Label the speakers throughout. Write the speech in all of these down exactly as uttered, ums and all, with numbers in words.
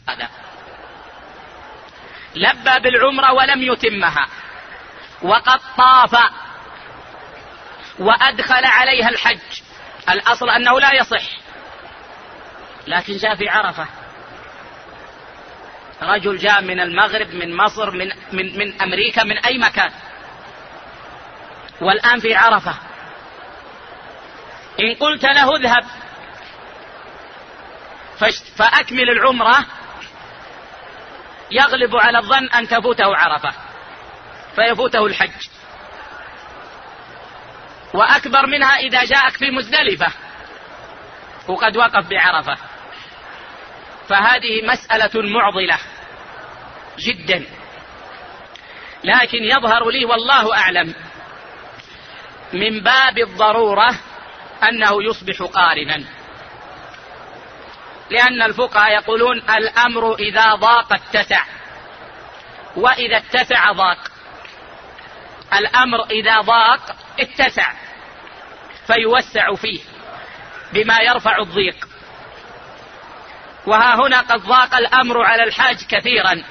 Speaker 1: هذا لبى بالعمرة ولم يتمها وقد طاف وأدخل عليها الحج، الأصل أنه لا يصح، لكن جاء في عرفة رجل جاء من المغرب من مصر من, من, من أمريكا من أي مكان والآن في عرفة، إن قلت له اذهب فأكمل العمرة يغلب على الظن أن تفوته عرفة فيفوته الحج، وأكبر منها إذا جاءك في مزدلفة وقد وقف بعرفة، فهذه مسألة معضلة جدا، لكن يظهر لي والله أعلم من باب الضرورة أنه يصبح قارنا، لأن الفقهاء يقولون الأمر إذا ضاق اتسع وإذا اتسع ضاق، الأمر إذا ضاق اتسع فيوسع فيه بما يرفع الضيق، وها هنا قد ضاق الأمر على الحاج كثيرا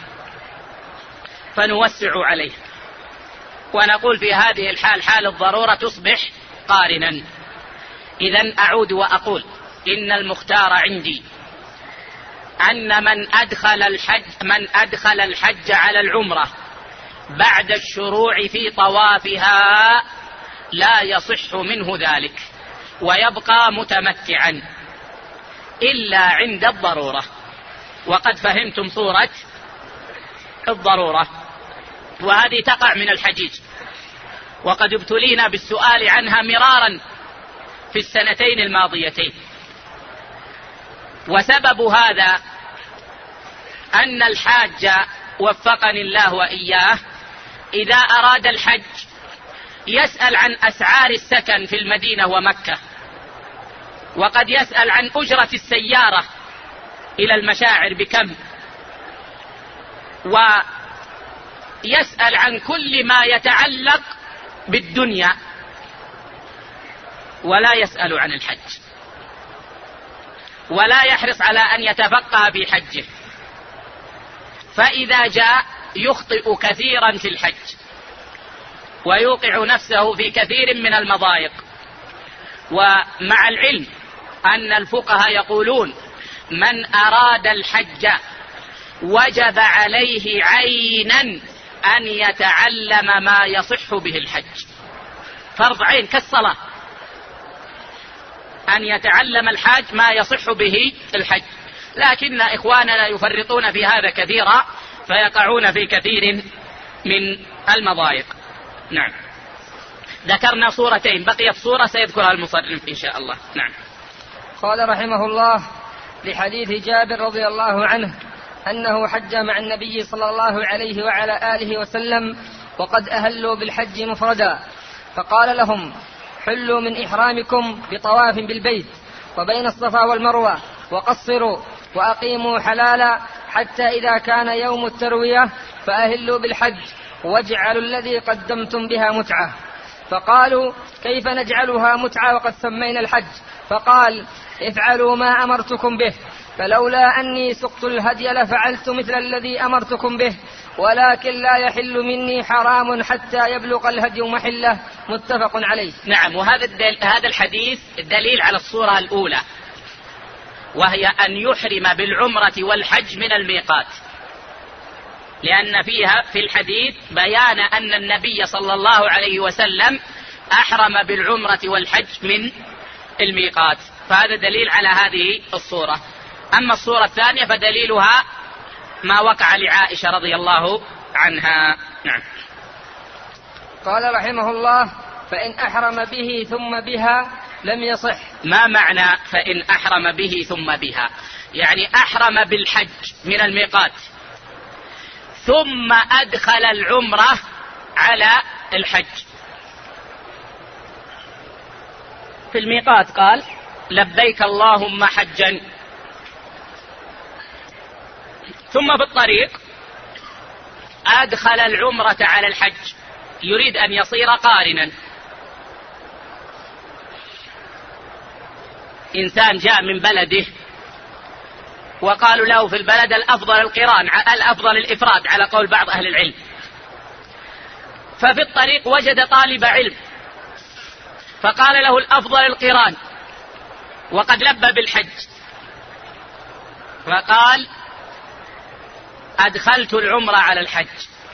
Speaker 1: فنوسع عليه، ونقول في هذه الحال حال الضرورة تصبح قارنا. إذن أعود وأقول إن المختار عندي أن من أدخل الحج من أدخل الحج على العمرة بعد الشروع في طوافها لا يصح منه ذلك ويبقى متمتعا إلا عند الضرورة، وقد فهمتم صورة الضرورة، وهذه تقع من الحجيج وقد ابتلينا بالسؤال عنها مرارا في السنتين الماضيتين. وسبب هذا أن الحاج وفقني الله وإياه إذا أراد الحج يسأل عن أسعار السكن في المدينة ومكة، وقد يسأل عن أجرة السيارة إلى المشاعر بكم، ويسأل عن كل ما يتعلق بالدنيا ولا يسأل عن الحج، ولا يحرص على أن يتفقه في حجه، فإذا جاء يخطئ كثيرا في الحج ويوقع نفسه في كثير من المضايق. ومع العلم أن الفقهاء يقولون من أراد الحج وجب عليه عينا أن يتعلم ما يصح به الحج، فرض عين كالصلاة أن يتعلم الحاج ما يصح به الحج، لكن إخواننا يفرطون في هذا كثيرا فيقعون في كثير من المضايق. نعم، ذكرنا صورتين، بقيت صورة سيذكرها المصنف إن شاء الله. نعم.
Speaker 2: قال رحمه الله: لحديث جابر رضي الله عنه أنه حج مع النبي صلى الله عليه وعلى آله وسلم وقد أهلوا بالحج مفردا، فقال لهم: حلوا من إحرامكم بطواف بالبيت وبين الصفا والمروة وقصروا وأقيموا حلالا حتى إذا كان يوم التروية فأهلوا بالحج واجعلوا الذي قدمتم بها متعة. فقالوا: كيف نجعلها متعة وقد سمينا الحج؟ فقال: افعلوا ما أمرتكم به، فلولا أني سقت الهدي لفعلت مثل الذي أمرتكم به، ولكن لا يحل مني حرام حتى يبلغ الهدي محله. متفق عليه.
Speaker 1: نعم، وهذا هذا الحديث دليل على الصورة الأولى، وهي أن يحرم بالعمرة والحج من الميقات، لأن فيها في الحديث بيان أن النبي صلى الله عليه وسلم أحرم بالعمرة والحج من الميقات، فهذا دليل على هذه الصورة. أما الصورة الثانية فدليلها ما وقع لعائشة رضي الله عنها. نعم.
Speaker 2: قال رحمه الله: فإن أحرم به ثم بها لم يصح.
Speaker 1: ما معنى فإن أحرم به ثم بها؟ يعني أحرم بالحج من الميقات ثم أدخل العمرة على الحج. في الميقات قال: لبيك اللهم حجا، ثم في الطريق أدخل العمرة على الحج، يريد أن يصير قارنا. إنسان جاء من بلده وقالوا له في البلد الأفضل القران، الأفضل الإفراد على قول بعض أهل العلم. ففي الطريق وجد طالب علم فقال له الأفضل القران وقد لبى بالحج، فقال أدخلت العمرة على الحج،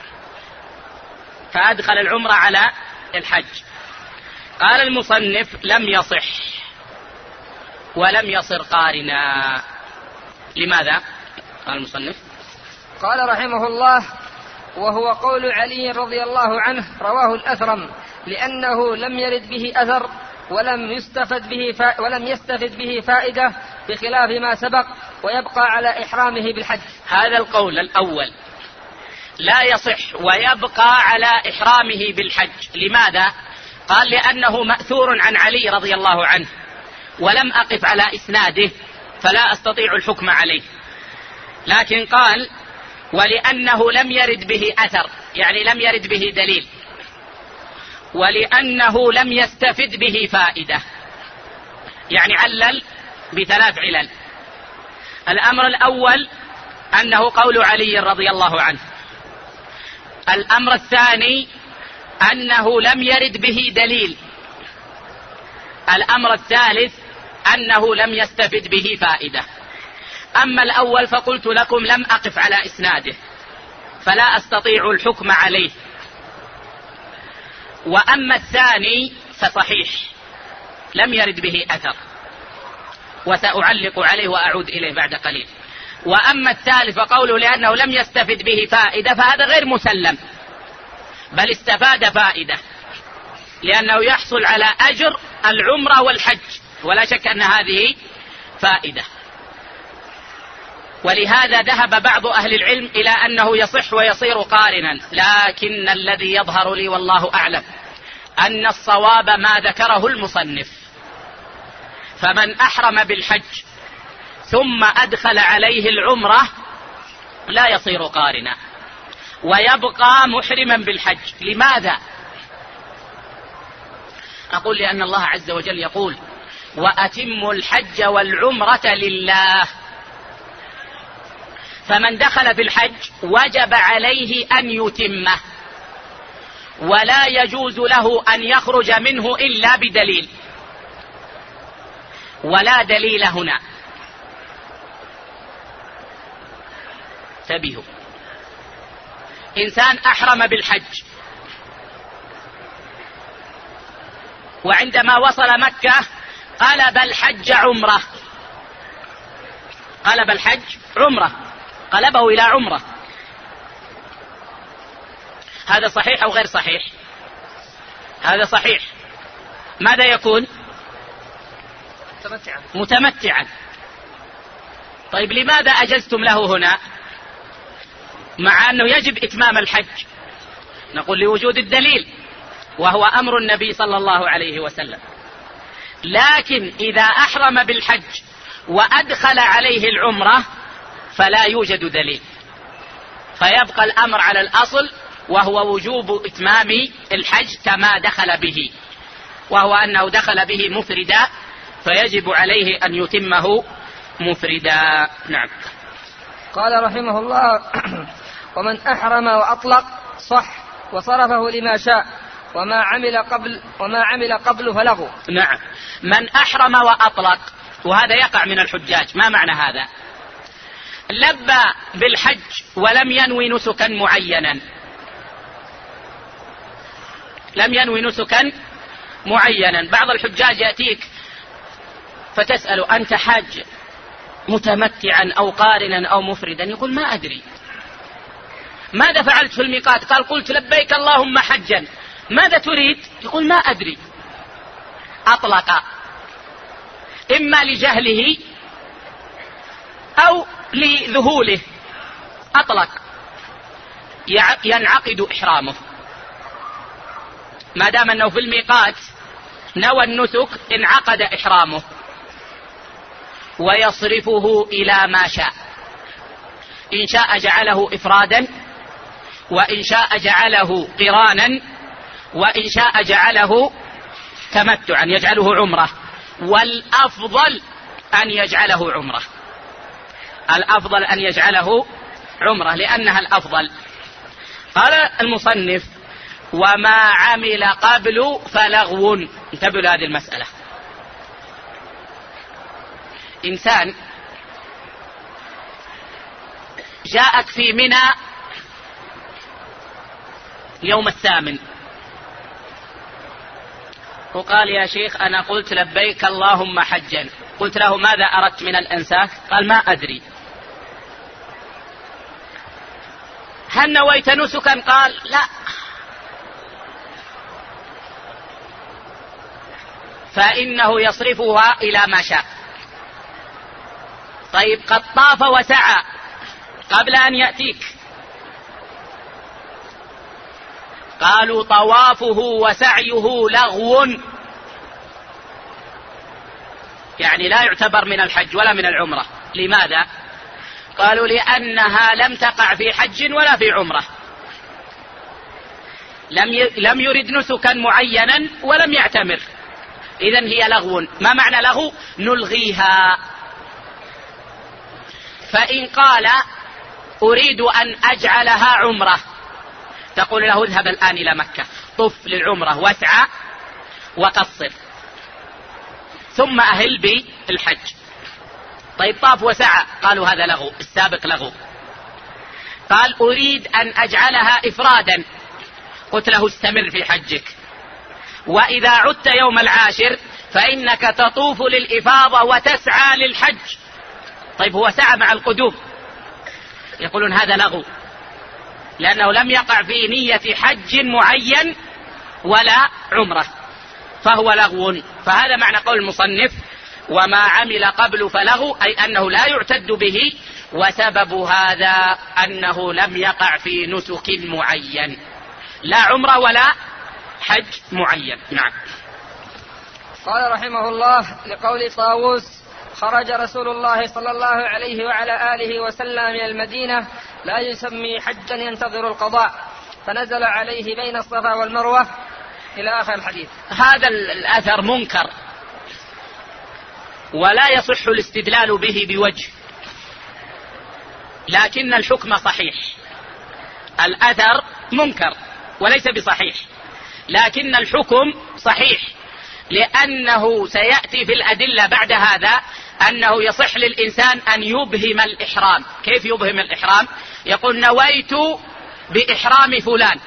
Speaker 1: فأدخل العمرة على الحج. قال المصنف لم يصح ولم يصر قارنا. لماذا؟ قال المصنف
Speaker 2: قال رحمه الله: وهو قول علي رضي الله عنه رواه الأثرم، لأنه لم يرد به أثر ولم يستفد به فا ولم يستفد به فائدة بخلاف ما سبق، ويبقى على إحرامه بالحج.
Speaker 1: هذا القول الأول لا يصح ويبقى على إحرامه بالحج. لماذا؟ قال لأنه مأثور عن علي رضي الله عنه ولم أقف على إسناده فلا أستطيع الحكم عليه، لكن قال ولأنه لم يرد به أثر، يعني لم يرد به دليل، ولأنه لم يستفد به فائدة، يعني علل بثلاث علل. الأمر الأول أنه قول علي رضي الله عنه. الأمر الثاني أنه لم يرد به دليل. الأمر الثالث أنه لم يستفد به فائدة. أما الأول فقلت لكم لم أقف على إسناده فلا أستطيع الحكم عليه، وأما الثاني فصحيح لم يرد به أثر، وسأعلق عليه وأعود إليه بعد قليل. وأما الثالث فقوله لأنه لم يستفد به فائدة، فهذا غير مسلم، بل استفاد فائدة، لأنه يحصل على أجر العمرة والحج، ولا شك أن هذه فائدة. ولهذا ذهب بعض أهل العلم إلى أنه يصح ويصير قارنا، لكن الذي يظهر لي والله أعلم أن الصواب ما ذكره المصنف، فمن أحرم بالحج ثم أدخل عليه العمرة لا يصير قارنا ويبقى محرما بالحج. لماذا؟ أقول لأن الله عز وجل يقول وأتموا الحج والعمرة لله، فمن دخل في الحج وجب عليه أن يتمه، ولا يجوز له أن يخرج منه إلا بدليل، ولا دليل هنا. انتبهوا، إنسان أحرم بالحج وعندما وصل مكة قلب الحج عمرة، قلب الحج عمرة، قلبه إلى عمرة، هذا صحيح أو غير صحيح؟ هذا صحيح. ماذا يكون؟
Speaker 2: متمتعا.
Speaker 1: متمتعا. طيب لماذا أجزتم له هنا مع أنه يجب إتمام الحج؟ نقول لوجود الدليل وهو أمر النبي صلى الله عليه وسلم. لكن إذا أحرم بالحج وأدخل عليه العمرة فلا يوجد دليل، فيبقى الأمر على الأصل وهو وجوب إتمام الحج كما دخل به، وهو أنه دخل به مفردا فيجب عليه أن يتمه مفردا. نعم.
Speaker 2: قال رحمه الله: ومن أحرم وأطلق صح وصرفه لما شاء، وما عمل قبل وما عمل قبل فلغو.
Speaker 1: نعم. من أحرم وأطلق، وهذا يقع من الحجاج. ما معنى هذا؟ لبى بالحج ولم ينوي نسكا معينا، لم ينوي نسكا معينا. بعض الحجاج يأتيك فتسأل أنت حاج متمتعا أو قارنا أو مفردا؟ يقول ما أدري. ماذا فعلت في الميقات؟ قال قلت لبيك اللهم حجا. ماذا تريد؟ يقول ما أدري. أطلق، إما لجهله أو لذهوله، أطلق، ينعقد إحرامه ما دام أنه في الميقات نوى النسك، انعقد إحرامه ويصرفه إلى ما شاء. إن شاء جعله إفرادا، وإن شاء جعله قرانا، وإن شاء جعله تمتعا يجعله عمرة، والأفضل أن يجعله عمرة. الأفضل أن يجعله عمرة لأنها الأفضل. قال المصنف: وما عمل قبل فلغو. انتبهوا لهذه المسألة. إنسان جاءك في منى يوم الثامن وقال: يا شيخ أنا قلت لبيك اللهم حجا. قلت له: ماذا أردت من الأنساك؟ قال: ما أدري. هل نويت نسكا؟ قال: لا. فإنه يصرفها إلى ما شاء. طيب قد طاف وسعى قبل أن يأتيك. قالوا: طوافه وسعيه لغو، يعني لا يعتبر من الحج ولا من العمرة. لماذا؟ قالوا: لأنها لم تقع في حج ولا في عمرة، لم لم يرد نسكا معينا ولم يعتمر، إذن هي لغو. ما معنى لغو؟ نلغيها. فإن قال: أريد أن أجعلها عمرة، تقول له: اذهب الآن إلى مكة، طف للعمرة واسعى وقصر ثم أهل بالحج. طيب طاف وسعى، قالوا هذا لغو، السابق لغو. قال: أريد أن أجعلها إفرادا، قلت له: استمر في حجك، وإذا عدت يوم العاشر فإنك تطوف للإفاضة وتسعى للحج. طيب هو سعى مع القدوم، يقولون هذا لغو لأنه لم يقع في نية حج معين ولا عمرة، فهو لغو. فهذا معنى قول المصنف: وما عمل قبل فلغو، أي أنه لا يعتد به، وسبب هذا أنه لم يقع في نسك معين، لا عمرة ولا حج معين. نعم.
Speaker 2: قال رحمه الله: لقول طاووس: خرج رسول الله صلى الله عليه وعلى آله وسلم من المدينة لا يسمي حجا ينتظر القضاء، فنزل عليه بين الصفا والمروة، إلى آخر الحديث.
Speaker 1: هذا الأثر منكر ولا يصح الاستدلال به بوجه، لكن الحكم صحيح. الأثر منكر وليس بصحيح، لكن الحكم صحيح، لأنه سيأتي في الأدلة بعد هذا أنه يصح للإنسان أن يبهم الإحرام. كيف يبهم الإحرام؟ يقول: نويت بإحرام فلان،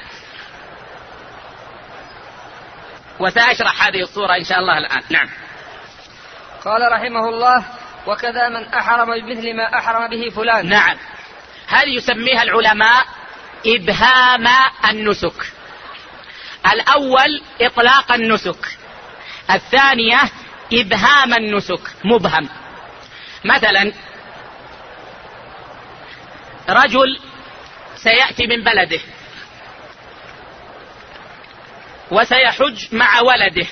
Speaker 1: وسأشرح هذه الصورة إن شاء الله الآن. نعم.
Speaker 2: قال رحمه الله: وكذا من أحرم بمثل ما أحرم به فلان.
Speaker 1: نعم. هذه يسميها العلماء إبهام النسك. الأول إطلاق النسك، الثانية إبهام النسك، مبهم. مثلا رجل سيأتي من بلده وسيحج مع ولده،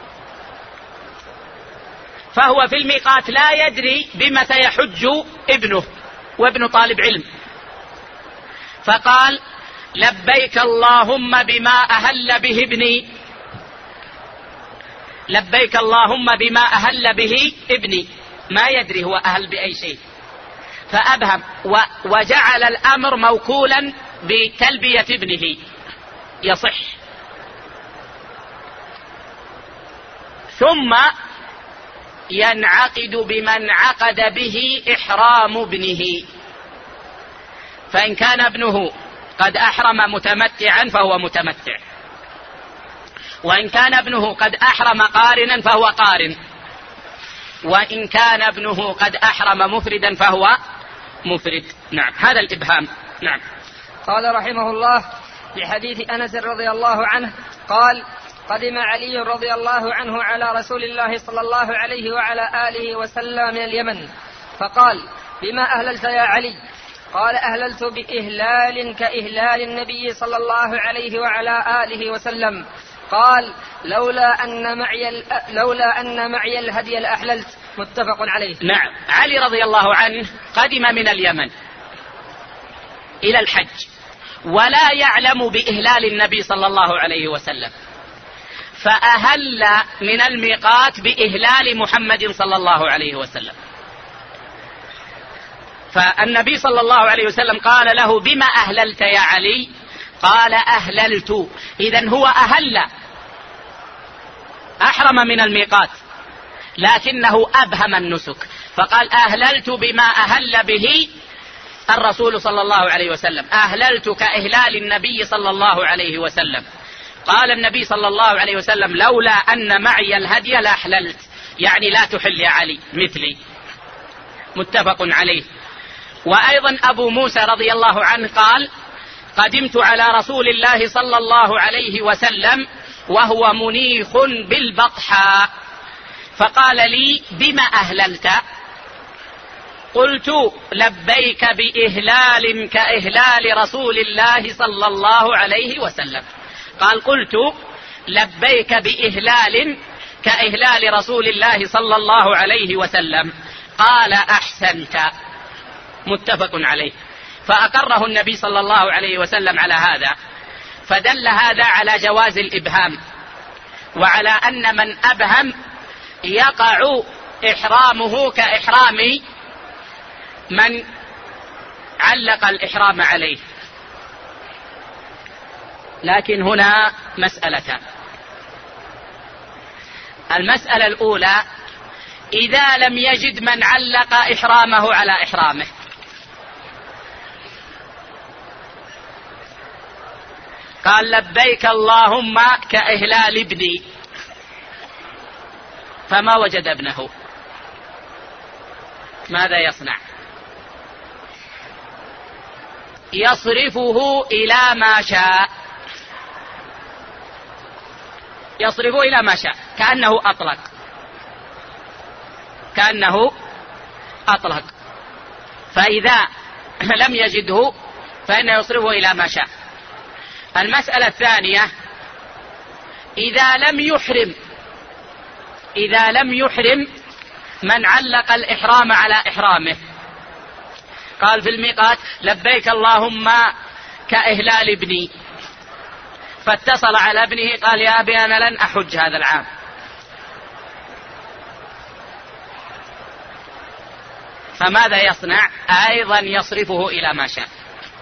Speaker 1: فهو في الميقات لا يدري بما سيحج ابنه، وابن طالب علم، فقال: لبيك اللهم بما أهل به ابني، لبيك اللهم بما أهل به ابني، ما يدري هو أهل بأي شيء، فأبهم وجعل الأمر موكولا بتلبية ابنه، يصح. ثم ينعقد بمن عقد به إحرام ابنه، فإن كان ابنه قد أحرم متمتعا فهو متمتع، وإن كان ابنه قد أحرم قارنا فهو قارن، وإن كان ابنه قد أحرم مفردا فهو مفرد. نعم. هذا الإبهام. نعم.
Speaker 2: قال رحمه الله: لحديث أنس رضي الله عنه قال: قدم علي رضي الله عنه على رسول الله صلى الله عليه وعلى آله وسلم من اليمن، فقال: بما أهللت يا علي؟ قال: أهللت بإهلال كإهلال النبي صلى الله عليه وعلى آله وسلم. قال: لولا أن معي لولا أن معي الهدي لأحللت. متفق عليه.
Speaker 1: نعم. علي رضي الله عنه قدم من اليمن إلى الحج ولا يعلم بإهلال النبي صلى الله عليه وسلم، فأهل من الميقات بإهلال محمد صلى الله عليه وسلم. فالنبي صلى الله عليه وسلم قال له: بما أهللت يا علي؟ قال: أهللت. إذن هو أهل، أحرم من الميقات، لكنه أبهم النسك، فقال: أهللت بما أهل به الرسول صلى الله عليه وسلم، أهللت كإهلال النبي صلى الله عليه وسلم. قال النبي صلى الله عليه وسلم: لولا أن معي الهدي لأحللت، يعني لا تحل يا علي مثلي. متفق عليه. وأيضا أبو موسى رضي الله عنه قال: قدمت على رسول الله صلى الله عليه وسلم وهو منيخ بالبطحاء، فقال لي: بما أهللت؟ قلت: لبيك بإهلال كإهلال رسول الله صلى الله عليه وسلم. قال: قلت: لبيك بإهلال كإهلال رسول الله صلى الله عليه وسلم. قال: أحسنت. متفق عليه. فأقره النبي صلى الله عليه وسلم على هذا، فدل هذا على جواز الإبهام، وعلى أن من أبهم يقع إحرامه كإحرام من علق الإحرام عليه. لكن هنا مسألتان. المسألة الأولى: إذا لم يجد من علق إحرامه على إحرامه، قال: لبيك اللهم كإهلال ابني، فما وجد ابنه، ماذا يصنع؟ يصرفه إلى ما شاء، يصرفه إلى ما شاء، كأنه أطلق، كأنه أطلق. فإذا لم يجده فإنه يصرفه إلى ما شاء. المسألة الثانية: إذا لم يحرم، إذا لم يحرم من علق الإحرام على إحرامه، قال في الميقات: لبيك اللهم كإهلال ابني، فاتصل على ابنه قال: يا أبي أنا لن أحج هذا العام، فماذا يصنع؟ أيضا يصرفه إلى ما شاء،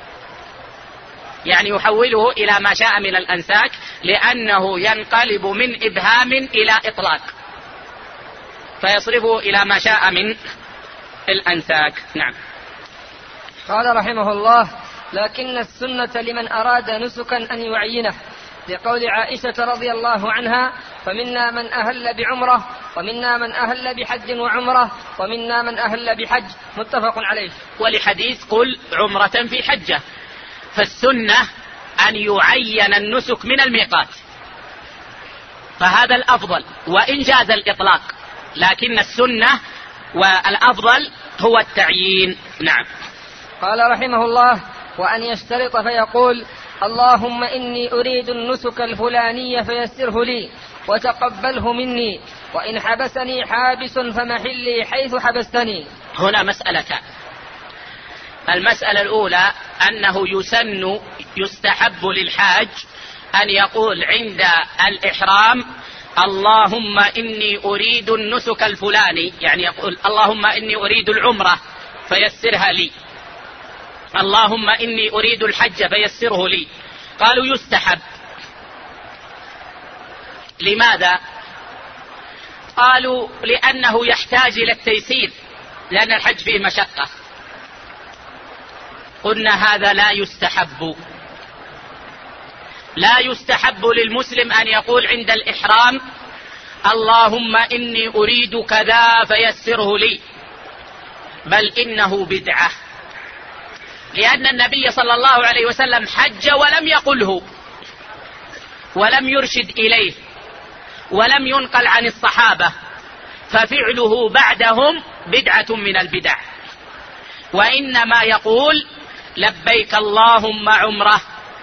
Speaker 1: يعني يحوله إلى ما شاء من الأنساك، لأنه ينقلب من إبهام إلى إطلاق، فيصرفه إلى ما شاء من الأنساك. نعم.
Speaker 2: قال رحمه الله: لكن السنة لمن أراد نسكا أن يعينه، لقول عائشة رضي الله عنها: فمنا من أهل بعمرة، ومنا من أهل بحج وعمرة، ومنا من أهل بحج. متفق عليه.
Speaker 1: ولحديث: قل عمرة في حجة. فالسنة أن يعين النسك من الميقات، فهذا الأفضل، وإن جاز الإطلاق، لكن السنة والأفضل هو التعيين. نعم.
Speaker 2: قال رحمه الله: وأن يشترط فيقول: اللهم إني أريد النسك الفلاني فيسره لي وتقبله مني، وإن حبسني حابس فمحلي حيث حبستني.
Speaker 1: هنا مسألتان. المسألة الأولى أنه يسن يستحب للحاج أن يقول عند الإحرام: اللهم إني أريد النسك الفلاني، يعني يقول: اللهم إني أريد العمرة فيسرها لي، اللهم إني أريد الحج فيسره لي. قالوا: يستحب. لماذا؟ قالوا: لأنه يحتاج إلى التيسير، لأن الحج فيه مشقة. قلنا: هذا لا يستحب. لا يستحب للمسلم أن يقول عند الإحرام: اللهم إني أريد كذا فيسره لي، بل إنه بدعة، لأن النبي صلى الله عليه وسلم حج ولم يقله، ولم يرشد إليه، ولم ينقل عن الصحابة، ففعله بعدهم بدعة من البدع. وإنما يقول: لبيك اللهم عمرة،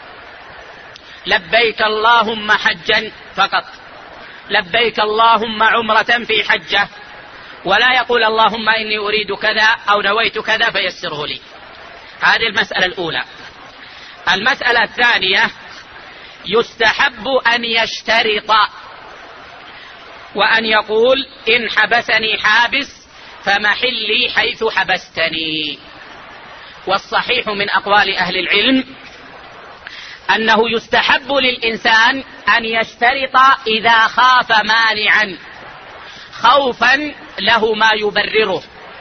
Speaker 1: لبيك اللهم حجا فقط، لبيك اللهم عمرة في حجة، ولا يقول: اللهم إني أريد كذا أو نويت كذا فيسره لي. هذه المسألة الأولى. المسألة الثانية: يستحب أن يشترط، وأن يقول: إن حبسني حابس فمحلي حيث حبستني. والصحيح من أقوال أهل العلم أنه يستحب للإنسان أن يشترط إذا خاف مانعا خوفا له ما يبرره.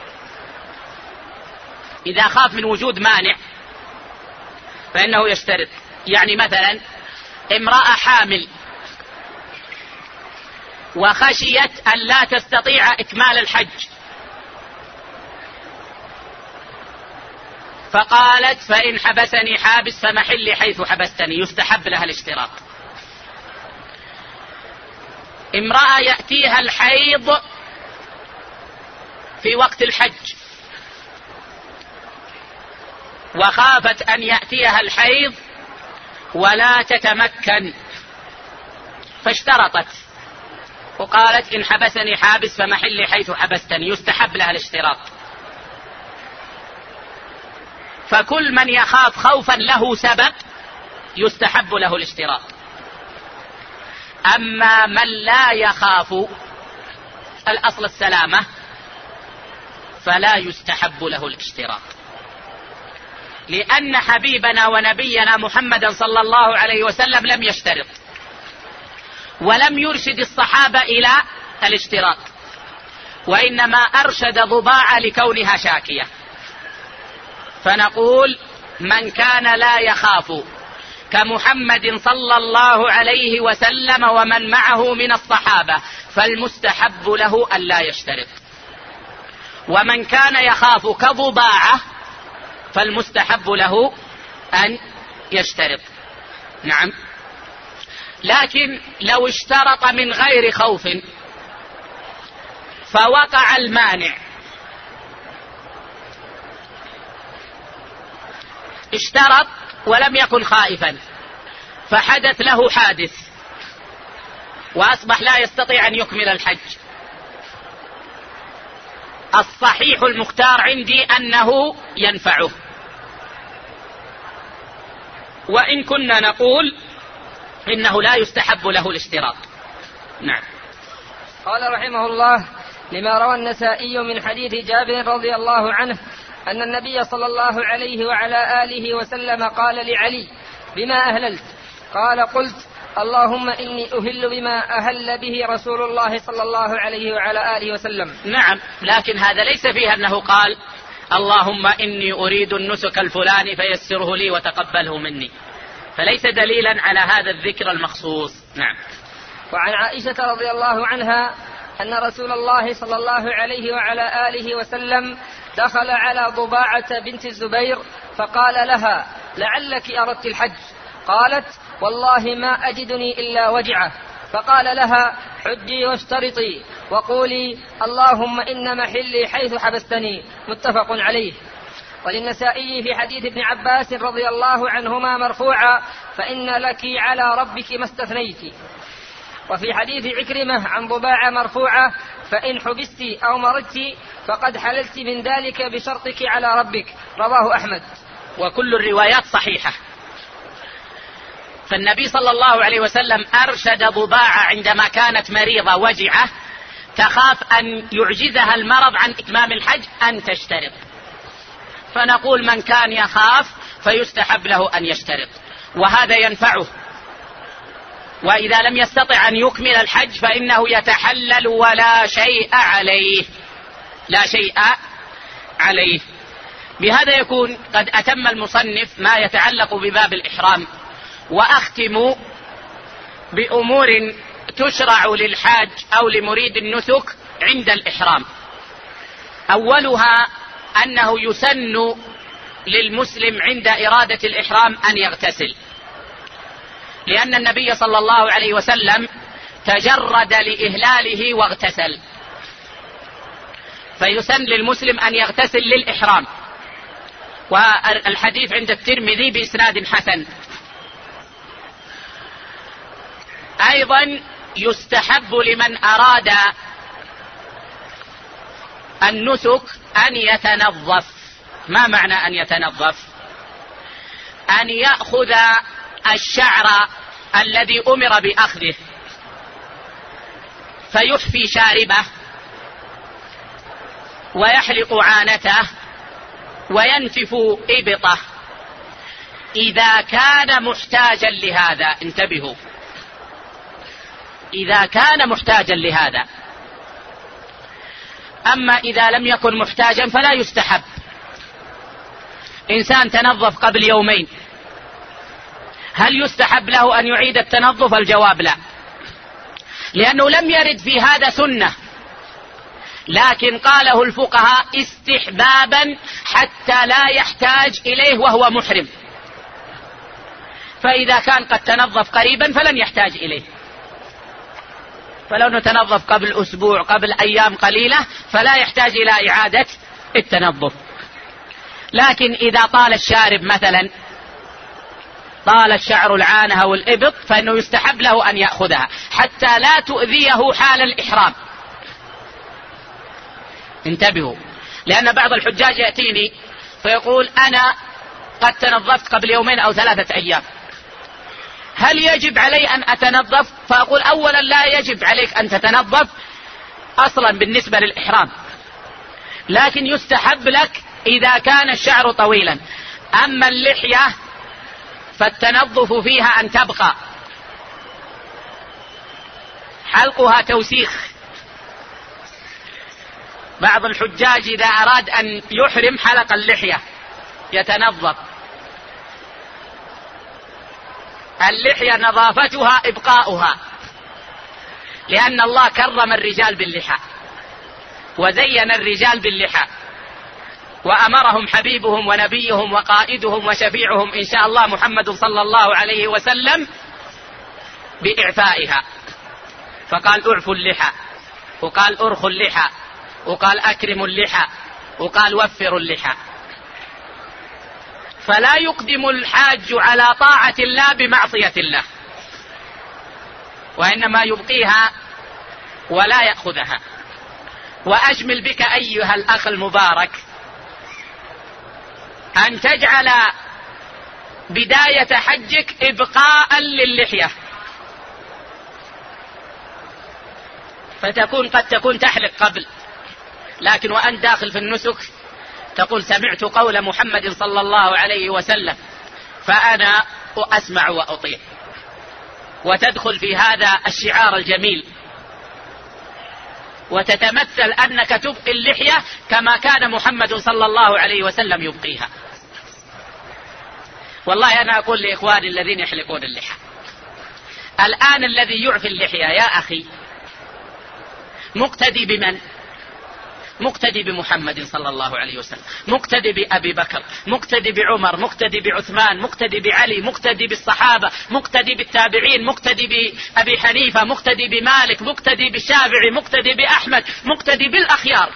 Speaker 1: إذا خاف من وجود مانع فإنه يشترط. يعني مثلا امرأة حامل وخشيت أن لا تستطيع إكمال الحج، فقالت فإن حبسني حابس فمحلي حيث حبستني، يستحب لها الاشتراط. امرأة يأتيها الحيض في وقت الحج وخافت أن يأتيها الحيض ولا تتمكن فاشترطت وقالت إن حبسني حابس فمحلي حيث حبستني، يستحب لها الاشتراط. فكل من يخاف خوفا له سبب يستحب له الاشتراط. أما من لا يخاف الأصل السلامة فلا يستحب له الاشتراط، لأن حبيبنا ونبينا محمدا صلى الله عليه وسلم لم يشترط ولم يرشد الصحابة إلى الاشتراط، وإنما أرشد ضباع لكونها شاكية. فنقول من كان لا يخاف كمحمد صلى الله عليه وسلم ومن معه من الصحابة فالمستحب له أن لا يشترط، ومن كان يخاف كضباعة فالمستحب له أن يشترط. نعم. لكن لو اشترط من غير خوف فوقع المانع، اشترط ولم يكن خائفا فحدث له حادث وأصبح لا يستطيع أن يكمل الحج، الصحيح المختار عندي أنه ينفعه، وإن كنا نقول إنه لا يستحب له الاشتراط. نعم.
Speaker 2: قال رحمه الله: لما روى النسائي من حديث جابر رضي الله عنه أن النبي صلى الله عليه وعلى آله وسلم قال لعلي: بما أهللت؟ قال: قلت: اللهم إني أهل بما أهل به رسول الله صلى الله عليه وعلى آله وسلم.
Speaker 1: نعم، لكن هذا ليس فيه أنه قال: اللهم إني أريد النسك الفلاني فيسره لي وتقبله مني، فليس دليلا على هذا الذكر المخصوص. نعم.
Speaker 2: وعن عائشة رضي الله عنها أن رسول الله صلى الله عليه وعلى آله وسلم دخل على ضباعة بنت الزبير فقال لها: لعلك أردت الحج؟ قالت: والله ما أجدني إلا وجعه. فقال لها: حجي واشترطي وقولي اللهم إن محلي حيث حبستني. متفق عليه. وللنسائي في حديث ابن عباس رضي الله عنهما مرفوعا: فإن لك على ربك ما استثنيت. وفي حديث عكرمة عن ضباعة مرفوعة: فإن حبست أو مرضت فقد حللت من ذلك بشرطك على ربك. رواه أحمد.
Speaker 1: وكل الروايات صحيحة. فالنبي صلى الله عليه وسلم أرشد ضباعة عندما كانت مريضة وجعة تخاف أن يعجزها المرض عن إتمام الحج أن تشترط، فنقول من كان يخاف فيستحب له أن يشترط، وهذا ينفعه. وإذا لم يستطع أن يكمل الحج فإنه يتحلل ولا شيء عليه، لا شيء عليه. بهذا يكون قد أتم المصنف ما يتعلق بباب الإحرام. وأختم بأمور تشرع للحاج أو لمريد النسك عند الإحرام. أولها أنه يسن للمسلم عند إرادة الإحرام أن يغتسل، لأن النبي صلى الله عليه وسلم تجرد لإهلاله واغتسل، فيسن للمسلم أن يغتسل للإحرام. والحديث عند الترمذي بإسناد حسن. أيضا يستحب لمن أراد النسك أن يتنظف. ما معنى أن يتنظف؟ أن يأخذ الشعر الذي أمر بأخذه فيحفي شاربه ويحلق عانته وينتف إبطه إذا كان محتاجا لهذا. انتبهوا، إذا كان محتاجا لهذا. أما إذا لم يكن محتاجا فلا يستحب. إنسان تنظف قبل يومين، هل يستحب له أن يعيد التنظف؟ الجواب لا، لأنه لم يرد في هذا سنة، لكن قاله الفقهاء استحبابا حتى لا يحتاج إليه وهو محرم. فإذا كان قد تنظف قريبا فلن يحتاج إليه، فلو نتنظف قبل أسبوع قبل أيام قليلة فلا يحتاج إلى إعادة التنظف. لكن إذا طال الشارب مثلا، طال الشعر العانة أو الإبط، فإنه يستحب له أن يأخذها حتى لا تؤذيه حال الإحرام. انتبهوا، لأن بعض الحجاج يأتيني فيقول أنا قد تنظفت قبل يومين أو ثلاثة أيام، هل يجب علي أن أتنظف؟ فأقول أولا لا يجب عليك أن تتنظف أصلا بالنسبة للإحرام، لكن يستحب لك إذا كان الشعر طويلا. أما اللحية فالتنظف فيها أن تبقى، حلقها توسيخ. بعض الحجاج إذا أراد أن يحرم حلق اللحية يتنظف. اللحية نظافتها إبقاؤها، لأن الله كرم الرجال باللحى وزين الرجال باللحى، وأمرهم حبيبهم ونبيهم وقائدهم وشفيعهم إن شاء الله محمد صلى الله عليه وسلم بإعفائها، فقال اعفوا اللحى، وقال ارخوا اللحى، وقال أكرموا اللحى، وقال وفروا اللحى. فلا يقدم الحاج على طاعة الله بمعصية الله، وإنما يبقيها ولا يأخذها. وأجمل بك أيها الأخ المبارك أن تجعل بداية حجك إبقاء للحية، فتكون قد تكون تحلق قبل، لكن وأنت داخل في النسك تقول سمعت قول محمد صلى الله عليه وسلم فأنا أسمع وأطيع، وتدخل في هذا الشعار الجميل، وتتمثل أنك تبقي اللحية كما كان محمد صلى الله عليه وسلم يبقيها. والله أنا أقول لإخواني الذين يحلقون اللحى، الآن الذي يعفي اللحية يا أخي مقتدي بمن؟ مقتدي بمحمد صلى الله عليه وسلم، مقتدي بأبي بكر، مقتدي بعمر، مقتدي بعثمان، مقتدي بعلي، مقتدي بالصحابة، مقتدي بالتابعين، مقتدي بأبي حنيفة، مقتدي بمالك، مقتدي بالشافعي، مقتدي بأحمد، مقتدي بالأخيار.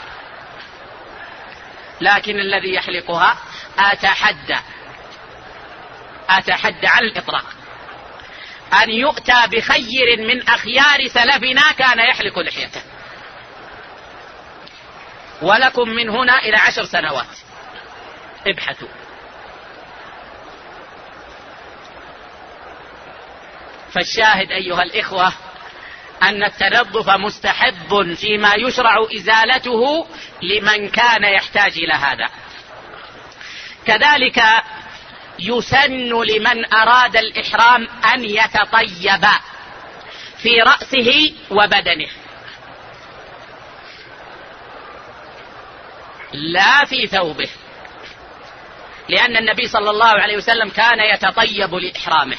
Speaker 1: لكن الذي يحلقها أتحدى أتحدى على الإطلاق أن يؤتى بخير من أخيار سلفنا كان يحلق لحيته. ولكم من هنا إلى عشر سنوات ابحثوا. فالشاهد أيها الإخوة أن التنظف مستحب فيما يشرع إزالته لمن كان يحتاج إلى هذا. كذلك يسن لمن أراد الإحرام أن يتطيب في رأسه وبدنه، لا في ثوبه، لأن النبي صلى الله عليه وسلم كان يتطيب لإحرامه.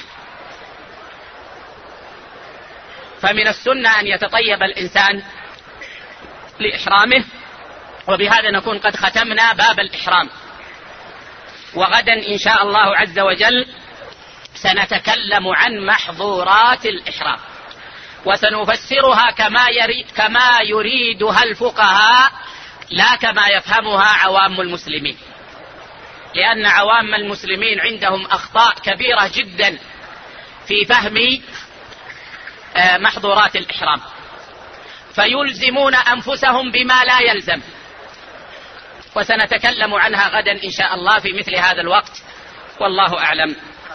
Speaker 1: فمن السنة أن يتطيب الإنسان لإحرامه. وبهذا نكون قد ختمنا باب الإحرام، وغدا إن شاء الله عز وجل سنتكلم عن محظورات الإحرام، وسنفسرها كما يريد كما يريدها الفقهاء لا كما يفهمها عوام المسلمين، لأن عوام المسلمين عندهم أخطاء كبيرة جدا في فهم محظورات الإحرام، فيلزمون أنفسهم بما لا يلزم. وسنتكلم عنها غدا إن شاء الله في مثل هذا الوقت، والله أعلم.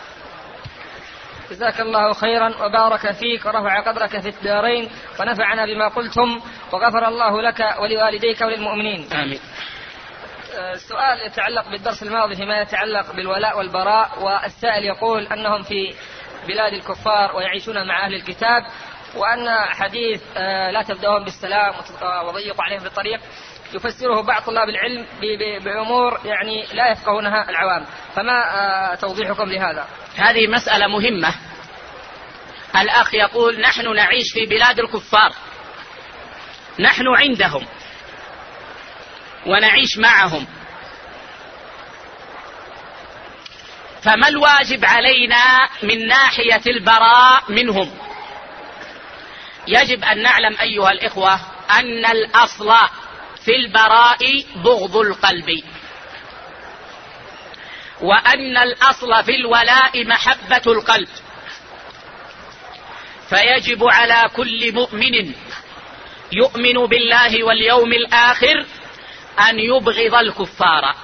Speaker 2: جزاك الله خيرا وبارك فيك ورفع قدرك في الدارين، ونفعنا بما قلتم، وغفر الله لك ولوالديك وللمؤمنين.
Speaker 1: آمين.
Speaker 2: السؤال يتعلق بالدرس الماضي فيما يتعلق بالولاء والبراء، والسائل يقول أنهم في بلاد الكفار ويعيشون مع أهل الكتاب، وأن حديث لا تبدأهم بالسلام وضيقوا عليهم في الطريق يفسره بعض طلاب العلم بأمور يعني لا يفقهونها العوام، فما توضيحكم لهذا؟
Speaker 1: هذه مسألة مهمة. الأخ يقول نحن نعيش في بلاد الكفار، نحن عندهم ونعيش معهم، فما الواجب علينا من ناحية البراء منهم؟ يجب أن نعلم أيها الإخوة أن الأصل في البراء بغض القلب، وأن الأصل في الولاء محبة القلب، فيجب على كل مؤمن يؤمن بالله واليوم الآخر أن يبغض الكفار،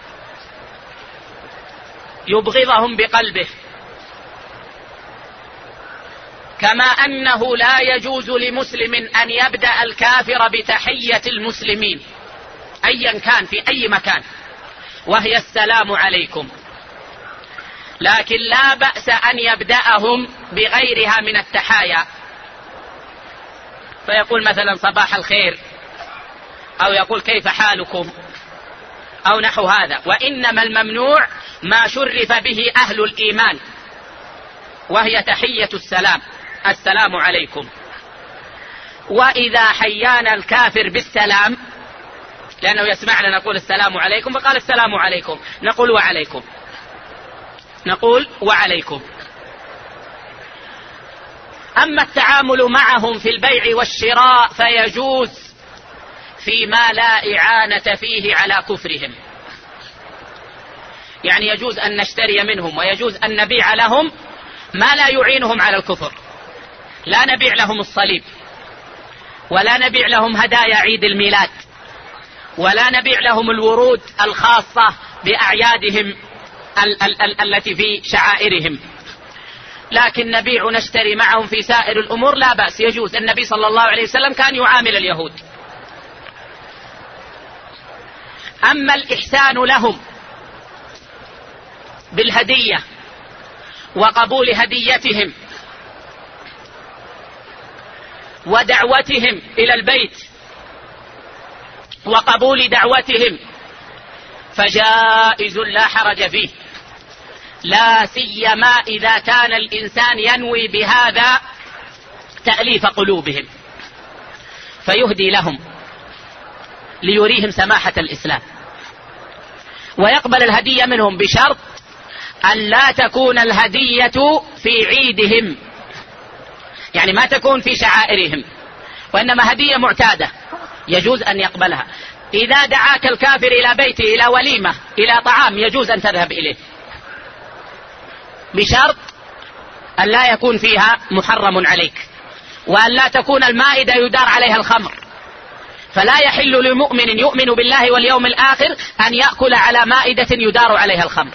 Speaker 1: يبغضهم بقلبه، كما أنه لا يجوز لمسلم أن يبدأ الكافر بتحية المسلمين أيا كان في أي مكان، وهي السلام عليكم، لكن لا بأس أن يبدأهم بغيرها من التحايا، فيقول مثلا صباح الخير، أو يقول كيف حالكم، أو نحو هذا. وإنما الممنوع ما شرف به أهل الإيمان، وهي تحية السلام، السلام عليكم. وإذا حيانا الكافر بالسلام، لأنه يسمعنا نقول السلام عليكم، فقال السلام عليكم، نقول وعليكم، نقول وعليكم. أما التعامل معهم في البيع والشراء فيجوز فيما لا إعانة فيه على كفرهم، يعني يجوز أن نشتري منهم ويجوز أن نبيع لهم ما لا يعينهم على الكفر، لا نبيع لهم الصليب، ولا نبيع لهم هدايا عيد الميلاد، ولا نبيع لهم الورود الخاصة بأعيادهم ال- ال- ال- التي في شعائرهم، لكن نبيع ونشتري معهم في سائر الأمور لا بأس، يجوز. النبي صلى الله عليه وسلم كان يعامل اليهود. أما الإحسان لهم بالهدية وقبول هديتهم ودعوتهم إلى البيت وقبول دعوتهم فجائز لا حرج فيه، لا سيما إذا كان الإنسان ينوي بهذا تأليف قلوبهم، فيهدي لهم ليريهم سماحة الإسلام، ويقبل الهدية منهم بشرط أن لا تكون الهدية في عيدهم، يعني ما تكون في شعائرهم، وإنما هدية معتادة يجوز أن يقبلها. إذا دعاك الكافر إلى بيته إلى وليمة إلى طعام يجوز أن تذهب إليه، بشرط أن لا يكون فيها محرم عليك، وأن لا تكون المائدة يدار عليها الخمر، فلا يحل لمؤمن يؤمن بالله واليوم الآخر أن يأكل على مائدة يدار عليها الخمر،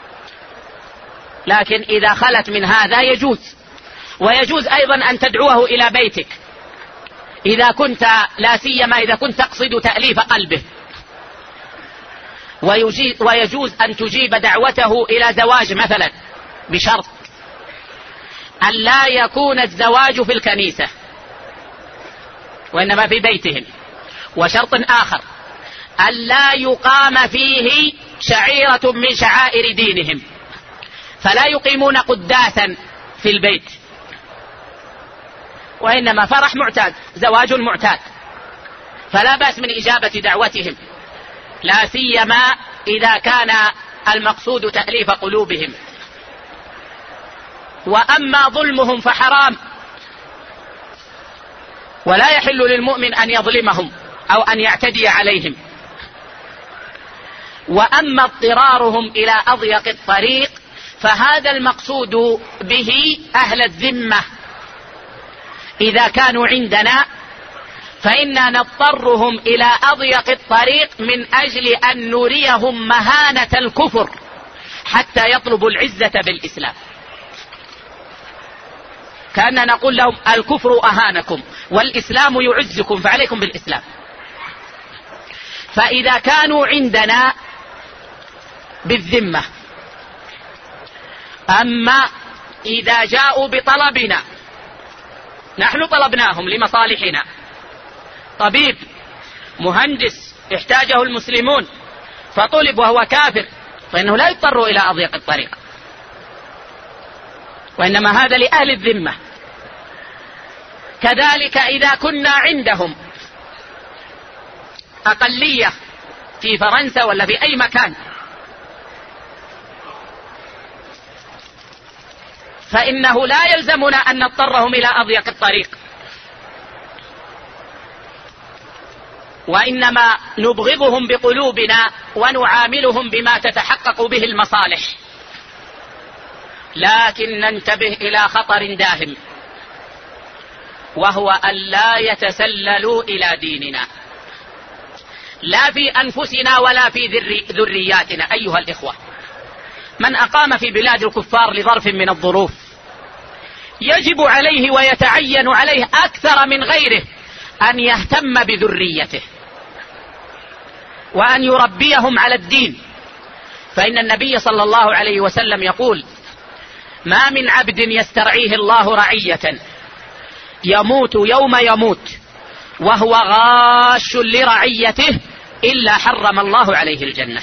Speaker 1: لكن إذا خلت من هذا يجوز. ويجوز أيضا أن تدعوه إلى بيتك إذا كنت، لا سيما إذا كنت تقصد تأليف قلبه، ويجوز أن تجيب دعوته إلى زواج مثلا، بشرط أن لا يكون الزواج في الكنيسة وإنما في بيتهم، وشرط آخر أن لا يقام فيه شعيرة من شعائر دينهم، فلا يقيمون قداسا في البيت، وإنما فرح معتاد، زواج معتاد، فلا بأس من إجابة دعوتهم، لا سيما إذا كان المقصود تأليف قلوبهم. وأما ظلمهم فحرام، ولا يحل للمؤمن أن يظلمهم أو أن يعتدي عليهم. وأما اضطرارهم إلى أضيق الطريق فهذا المقصود به أهل الذمة، إذا كانوا عندنا فإنا نضطرهم إلى أضيق الطريق من أجل أن نريهم مهانة الكفر حتى يطلبوا العزة بالإسلام، كأننا نقول لهم الكفر أهانكم والإسلام يعزكم فعليكم بالإسلام. فإذا كانوا عندنا بالذمة، أما إذا جاءوا بطلبنا، نحن طلبناهم لمصالحنا، طبيب مهندس احتاجه المسلمون فطلب وهو كافر، فإنه لا يضطر إلى أضيق الطريق، وإنما هذا لأهل الذمة. كذلك إذا كنا عندهم أقلية في فرنسا ولا في أي مكان، فإنه لا يلزمنا أن نضطرهم إلى أضيق الطريق، وإنما نبغضهم بقلوبنا ونعاملهم بما تتحقق به المصالح، لكن ننتبه إلى خطر داهم، وهو أن لا يتسللوا إلى ديننا، لا في أنفسنا ولا في ذرياتنا. أيها الإخوة، من أقام في بلاد الكفار لظرف من الظروف يجب عليه ويتعين عليه أكثر من غيره أن يهتم بذريته وأن يربيهم على الدين، فإن النبي صلى الله عليه وسلم يقول: ما من عبد يسترعيه الله رعية يموت يوم يموت وهو غاش لرعيته إلا حرم الله عليه الجنة.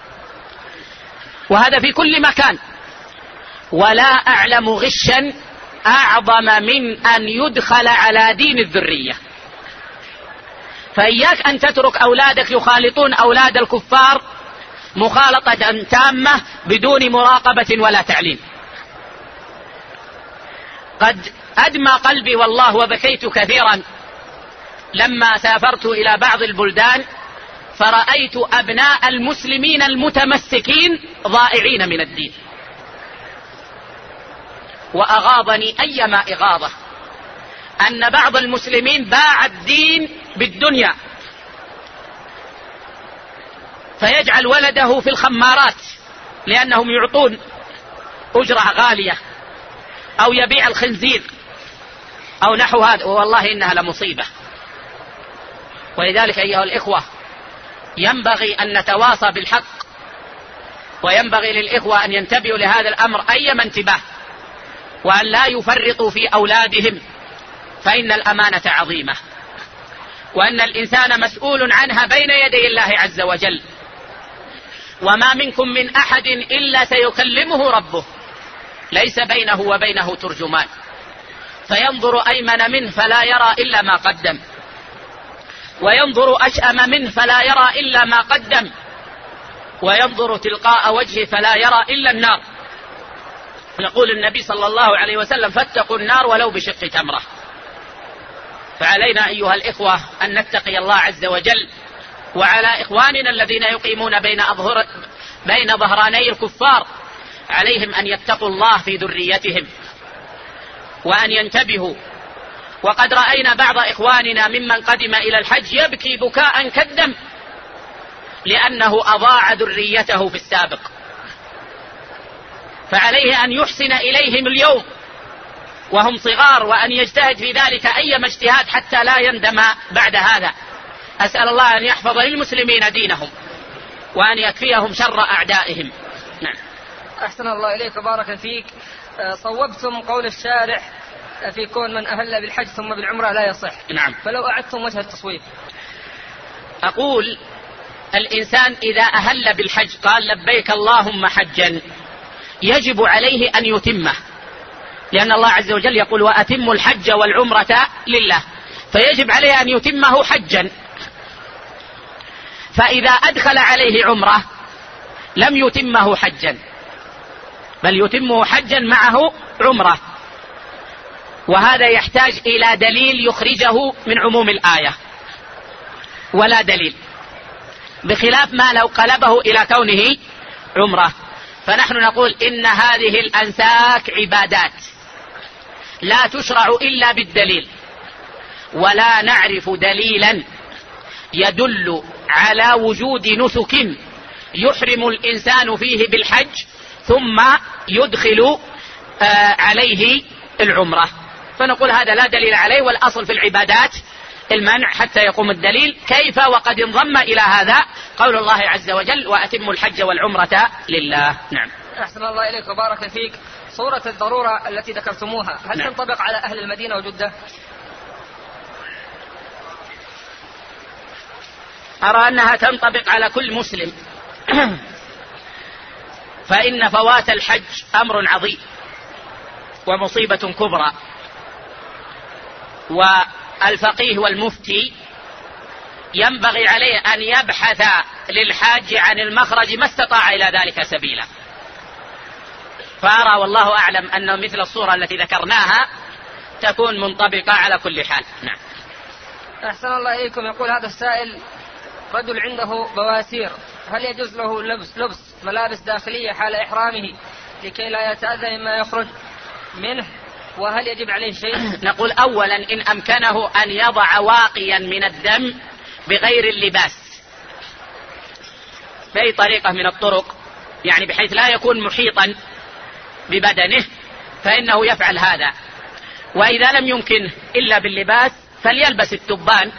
Speaker 1: وهذا في كل مكان، ولا أعلم غشا أعظم من أن يدخل على دين الذرية. فإياك أن تترك أولادك يخالطون أولاد الكفار مخالطة تامة بدون مراقبة ولا تعليم. قد أدمى قلبي والله وبكيت كثيرا لما سافرت إلى بعض البلدان فرأيت أبناء المسلمين المتمسكين ضائعين من الدين، وأغاضني أيما إغاظة أن بعض المسلمين باع الدين بالدنيا، فيجعل ولده في الخمارات لأنهم يعطون أجرة غالية، أو يبيع الخنزير أو نحو هذا، والله إنها لمصيبة. ولذلك أيها الإخوة ينبغي أن نتواصى بالحق، وينبغي للإخوة أن ينتبهوا لهذا الأمر أيما انتباه، وأن لا يفرطوا في أولادهم، فإن الأمانة عظيمة، وأن الإنسان مسؤول عنها بين يدي الله عز وجل، وما منكم من أحد إلا سيكلمه ربه ليس بينه وبينه ترجمان، فينظر أيمن منه فلا يرى إلا ما قدم، وينظر أشأم منه فلا يرى إلا ما قدم، وينظر تلقاء وجهه فلا يرى إلا النار. يقول النبي صلى الله عليه وسلم: فاتقوا النار ولو بشق تمرة. فعلينا أيها الإخوة أن نتقي الله عز وجل، وعلى إخواننا الذين يقيمون بين أظهر بين ظهراني الكفار عليهم أن يتقوا الله في ذريتهم وأن ينتبهوا. وقد رأينا بعض إخواننا ممن قدم إلى الحج يبكي بكاء كالدم لأنه أضاع ذريته في السابق، فعليه أن يحسن إليهم اليوم وهم صغار، وأن يجتهد في ذلك أيما اجتهاد حتى لا يندم بعد هذا. أسأل الله أن يحفظ للمسلمين دينهم وأن يكفيهم شر أعدائهم. نعم.
Speaker 2: أحسن الله إليك وبارك فيك. صوبتم قول الشارح في كون من أهل بالحج ثم بالعمرة لا يصح.
Speaker 1: نعم.
Speaker 2: فلو أعدتم وجه التصويب.
Speaker 1: أقول: الإنسان إذا أهل بالحج قال لبيك اللهم حجا يجب عليه أن يتمه، لأن الله عز وجل يقول: وأتموا الحج والعمرة لله، فيجب عليه أن يتمه حجا. فإذا أدخل عليه عمرة لم يتمه حجا، بل يتمه حجا معه عمرة، وهذا يحتاج إلى دليل يخرجه من عموم الآية، ولا دليل، بخلاف ما لو قلبه إلى كونه عمرة. فنحن نقول إن هذه الأنساك عبادات لا تشرع إلا بالدليل، ولا نعرف دليلا يدل على وجود نسك يحرم الإنسان فيه بالحج ثم يدخل آه عليه العمرة، فنقول هذا لا دليل عليه، والأصل في العبادات المنع حتى يقوم الدليل. كيف وقد انضم إلى هذا قول الله عز وجل وأتموا الحج والعمرة لله. نعم.
Speaker 2: أحسن الله إليك وبارك فيك. صورة الضرورة التي ذكرتموها هل نعم. تنطبق على أهل المدينة وجدة؟
Speaker 1: أرى أنها تنطبق على كل مسلم فإن فوات الحج أمر عظيم ومصيبة كبرى، والفقيه والمفتي ينبغي عليه أن يبحث للحاج عن المخرج ما استطاع إلى ذلك سبيلا. فأرى والله أعلم أن مثل الصورة التي ذكرناها تكون منطبقة على كل حال. نعم.
Speaker 2: أحسن الله إليكم. يقول هذا السائل رجل عنده بواسير، هل يجوز له لبس, لبس ملابس داخلية حال إحرامه لكي لا يتأذى مما يخرج منه، وهل يجب عليه شيء؟
Speaker 1: نقول أولا إن أمكنه أن يضع واقيا من الدم بغير اللباس بأي طريقة من الطرق، يعني بحيث لا يكون محيطا ببدنه، فإنه يفعل هذا. وإذا لم يمكن إلا باللباس فليلبس التبان،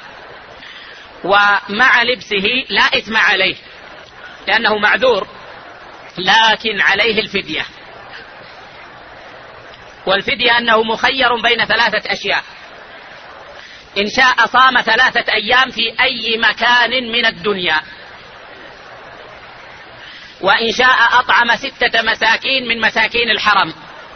Speaker 1: ومع لبسه لا إثم عليه لأنه معذور، لكن عليه الفدية. والفدية أنه مخير بين ثلاثة أشياء: إن شاء صام ثلاثة أيام في أي مكان من الدنيا، وإن شاء أطعم ستة مساكين من مساكين الحرم،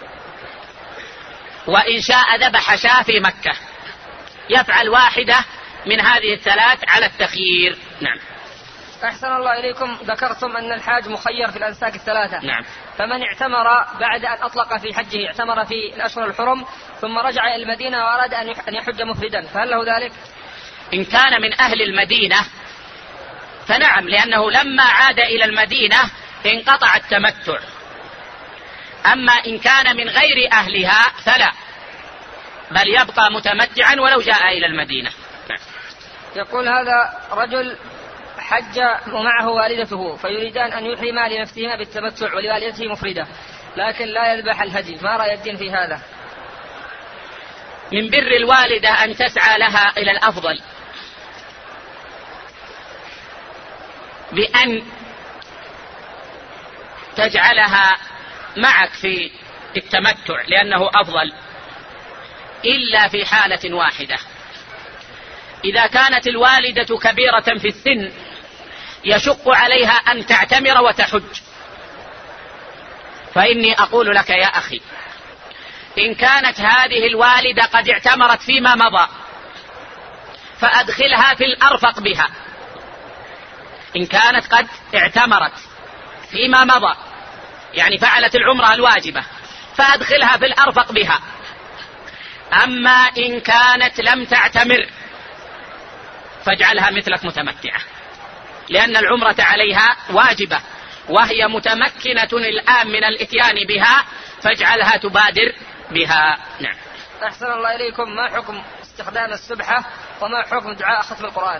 Speaker 1: وإن شاء ذبح شاة في مكة. يفعل واحدة من هذه الثلاث على التخيير. نعم.
Speaker 2: أحسن الله إليكم. ذكرتم أن الحاج مخير في الأنساك الثلاثة.
Speaker 1: نعم.
Speaker 2: فمن اعتمر بعد أن أطلق في حجه، اعتمر في الأشهر الحرم ثم رجع إلى المدينة وأراد أن يحج مفردا، فهل له ذلك؟
Speaker 1: إن كان من أهل المدينة فنعم، لأنه لما عاد إلى المدينة انقطع التمتع. أما إن كان من غير أهلها فلا، بل يبقى متمتعا ولو جاء إلى المدينة.
Speaker 2: يقول هذا رجل حج ومعه والدته فيريدان أن يحرما لنفسهما بالتمتع ولوالدته مفردة، لكن لا يذبح الهدي، ما رأي الدين في هذا؟
Speaker 1: من بر الوالدة أن تسعى لها إلى الأفضل بأن تجعلها معك في التمتع لأنه أفضل، إلا في حالة واحدة: إذا كانت الوالدة كبيرة في السن يشق عليها أن تعتمر وتحج، فإني أقول لك يا أخي إن كانت هذه الوالدة قد اعتمرت فيما مضى فأدخلها في الأرفق بها. إن كانت قد اعتمرت فيما مضى يعني فعلت العمرة الواجبة فأدخلها في الأرفق بها. أما إن كانت لم تعتمر فاجعلها مثلك متمتعة، لأن العمرة عليها واجبة وهي متمكنة الآن من الإتيان بها، فاجعلها تبادر بها. نعم.
Speaker 2: أحسن الله إليكم. ما حكم استخدام السبحة وما حكم دعاء ختم القرآن؟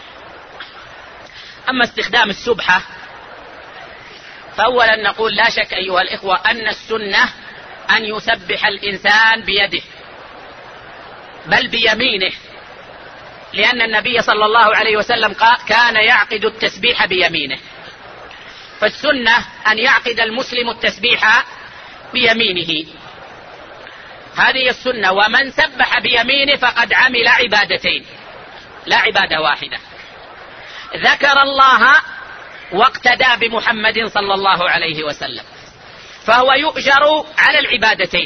Speaker 1: أما استخدام السبحة فأولا نقول لا شك أيها الإخوة أن السنة أن يسبح الإنسان بيده بل بيمينه، لأن النبي صلى الله عليه وسلم كان يعقد التسبيح بيمينه، فالسنة أن يعقد المسلم التسبيح بيمينه، هذه السنة. ومن سبح بيمينه فقد عمل عبادتين لا عبادة واحدة: ذكر الله واقتدى بمحمد صلى الله عليه وسلم، فهو يؤجر على العبادتين.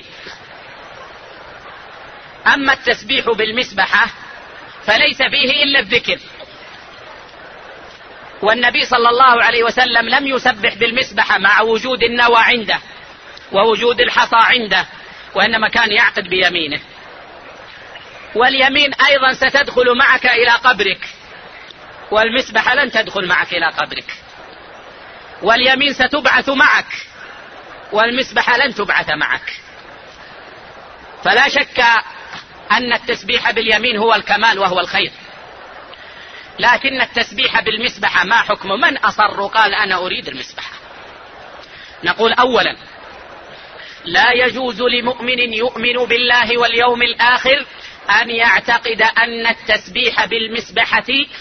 Speaker 1: أما التسبيح بالمسبحة فليس فيه إلا الذكر، والنبي صلى الله عليه وسلم لم يسبح بالمسبحة مع وجود النوى عنده ووجود الحصى عنده، وإنما كان يعقد بيمينه. واليمين أيضا ستدخل معك إلى قبرك، والمسبحة لن تدخل معك إلى قبرك. واليمين ستبعث معك والمسبحة لن تبعث معك. فلا شك أن التسبيح باليمين هو الكمال وهو الخير، لكن التسبيح بالمسبحة ما حكم من أصر قال أنا أريد المسبحة؟ نقول أولا لا يجوز لمؤمن يؤمن بالله واليوم الآخر أن يعتقد أن التسبيح بالمسبحة